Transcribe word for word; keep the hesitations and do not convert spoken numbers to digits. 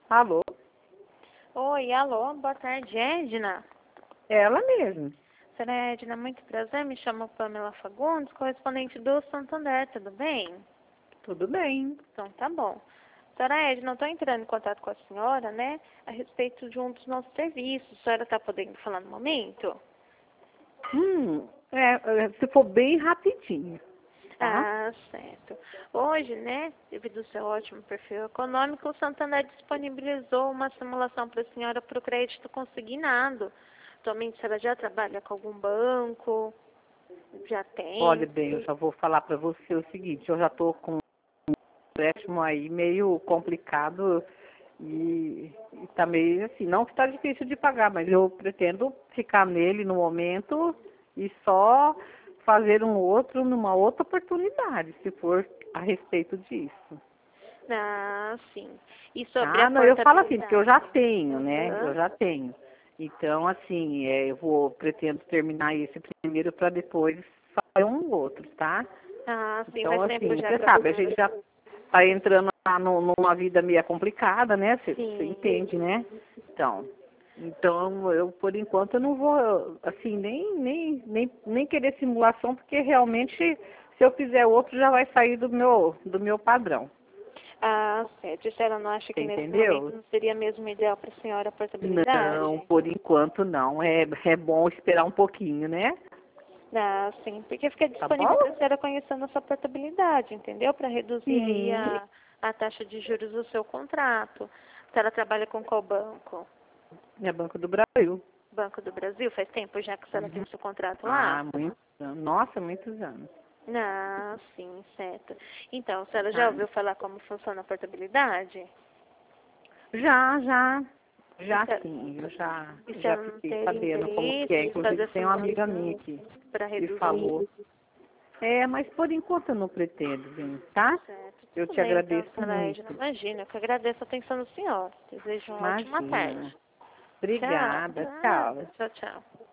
Alô? Oi, alô, boa tarde, Edna. Ela mesmo. Senhora Edna, muito prazer, me chamo Pamela Fagundes, correspondente do Santander, tudo bem? Tudo bem. Então tá bom. Senhora Edna, eu estou entrando em contato com a senhora, né, a respeito de um dos nossos serviços. A senhora está podendo falar no momento? Hum, é, é, se for bem rapidinho, tá? Ah, certo. Hoje, né, devido ao seu ótimo perfil econômico, o Santander disponibilizou uma simulação para a senhora para o crédito consignado. Atualmente, a senhora já trabalha com algum banco? Já Olha tem? bem, eu já vou falar para você o seguinte, eu já estou com um empréstimo aí meio complicado e, e tá meio assim, não que está difícil de pagar, mas eu pretendo ficar nele no momento e só fazer um outro numa outra oportunidade, se for a respeito disso. Ah, sim. E sobre a Ah, não, eu falo assim, porque eu já portabilidade? tenho, né? Eu Aham. já tenho. Então, assim, é, eu vou, pretendo terminar esse primeiro para depois fazer um outro, tá? Ah, sim, Então, faz tempo assim, já você que a sabe, a gente senhora... já tá entrando lá no- numa vida meio complicada, né? Você você Sim. entende, né? Então, então, eu, por enquanto, eu não vou, assim, nem, nem, nem, nem querer simulação, porque realmente, se eu fizer outro, já vai sair do meu, do meu padrão. Ah, certo. E a senhora não acha Você que nesse momento entendeu? não seria mesmo ideal para a senhora a Não, portabilidade? por enquanto não. É, é bom esperar um pouquinho, né? Ah, sim, porque fica Tá bom? disponível para a senhora conhecer a nossa portabilidade, entendeu? Para reduzir aí Sim. a, a taxa de juros do seu contrato. A senhora trabalha com qual banco? É Banco do Brasil. Banco do Brasil? Faz tempo já que a senhora tem Uhum. o seu contrato lá? Ah, muitos anos. Nossa, muitos anos. Ah, sim, certo. Então, a senhora já Tá? ouviu falar como funciona a portabilidade? Já, já. E Já se, sim, eu já, e se já ela não fiquei ter sabendo como que interesse é. de Inclusive fazer tem uma amiga simulação minha que, para que reduzir? falou. É, mas por enquanto eu não pretendo, vir, tá? Certo. Eu Tudo te bem, então, agradeço senhora Edna. muito. Imagina, eu que agradeço a atenção do senhor. Desejo uma ótima Imagina. tarde. Tchau. Obrigada. Nada. Tchau. Tchau, tchau.